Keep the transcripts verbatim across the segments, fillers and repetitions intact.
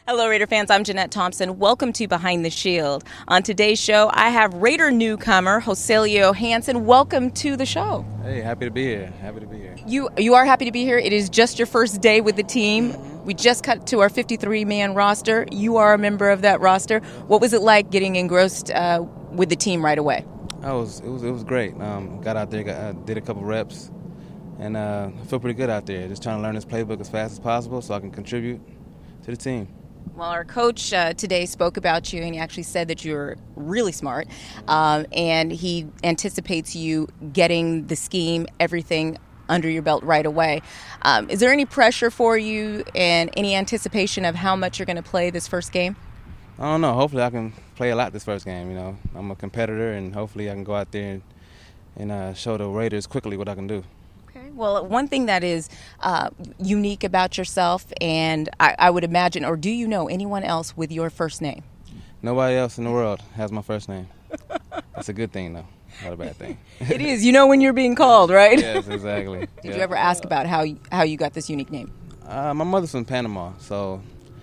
Hello, Raider fans. I'm Jeanette Thompson. Welcome to Behind the Shield. On today's show, I have Raider newcomer Joselio Hansen. Welcome to the show. Hey, happy to be here. Happy to be here. You you are happy to be here. It is just your first day with the team. We just cut to our fifty-three man roster. You are a member of that roster. What was it like getting engrossed uh, with the team right away? I was it was it was great. Um, got out there, got, uh, did a couple reps, and uh, I feel pretty good out there. Just trying to learn this playbook as fast as possible so I can contribute to the team. Well, our coach uh, today spoke about you, and he actually said that you're really smart, um, and he anticipates you getting the scheme, everything under your belt right away. Um, is there any pressure for you and any anticipation of how much you're going to play this first game? I don't know. Hopefully I can play a lot this first game. You know, I'm a competitor, and hopefully I can go out there and, and uh, show the Raiders quickly what I can do. Okay. Well, one thing that is uh, unique about yourself, and I, I would imagine, or do you know anyone else with your first name? Nobody else in the world has my first name. That's a good thing, though. Not a bad thing. It is. You know when you're being called, right? Yes, exactly. Did yeah. you ever ask about how you, how you got this unique name? Uh, my mother's from Panama, so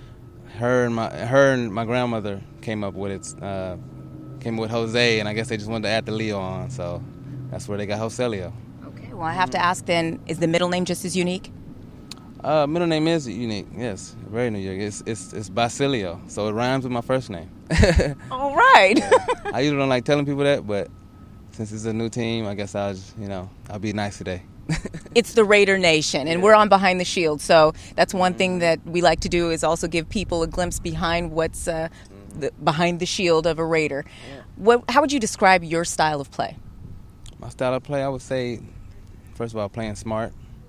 her and my her and my grandmother came up with it. Uh, came up with Jose, and I guess they just wanted to add the Leo on, so that's where they got Joselio. Okay. Well, I have to ask then: is the middle name just as unique? Uh, middle name is unique. Yes, very unique. It's it's it's Basilio, so it rhymes with my first name. All right. Yeah. I usually don't like telling people that, but since it's a new team, I guess I'll just, you know I'll be nice today. It's the Raider Nation, and yeah. we're on Behind the Shield, so that's one thing that we like to do is also give people a glimpse behind what's uh, the, behind the shield of a Raider. Yeah. What? How would you describe your style of play? My style of play, I would say, first of all, playing smart,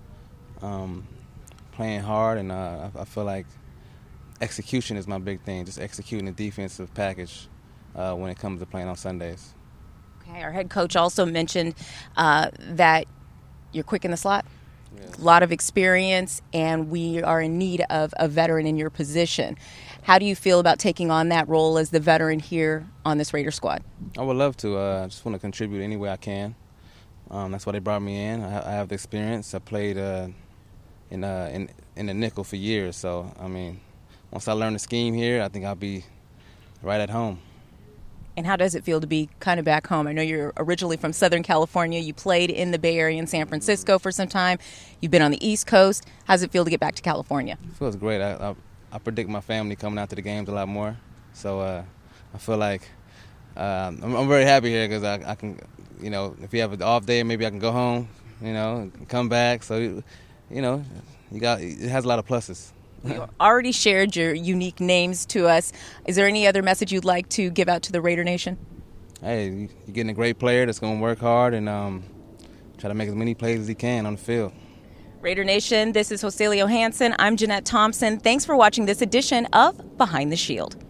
um, playing hard, and uh, I, I feel like execution is my big thing, just executing the defensive package uh, when it comes to playing on Sundays. Okay, our head coach also mentioned uh, that you're quick in the slot, Yes. a lot of experience, and we are in need of a veteran in your position. How do you feel about taking on that role as the veteran here on this Raider squad? I would love to. Uh, I just want to contribute any way I can. Um, that's why they brought me in. I, I have the experience. I played uh, in, uh, in in the nickel for years, so I mean, once I learn the scheme here, I think I'll be right at home. And how does it feel to be kind of back home? I know you're originally from Southern California. You played in the Bay Area in San Francisco for some time. You've been on the East Coast. How does it feel to get back to California? It feels great. I, I, I predict my family coming out to the games a lot more, so uh, I feel like uh, I'm, I'm very happy here because I, I can, you know, if you have an off day, maybe I can go home, you know, and come back. So, you know, you got it has a lot of pluses. You already shared your unique names to us. Is there any other message you'd like to give out to the Raider Nation? Hey, you're getting a great player that's going to work hard and um, try to make as many plays as he can on the field. Raider Nation, this is Joselio Hansen. I'm Jeanette Thompson. Thanks for watching this edition of Behind the Shield.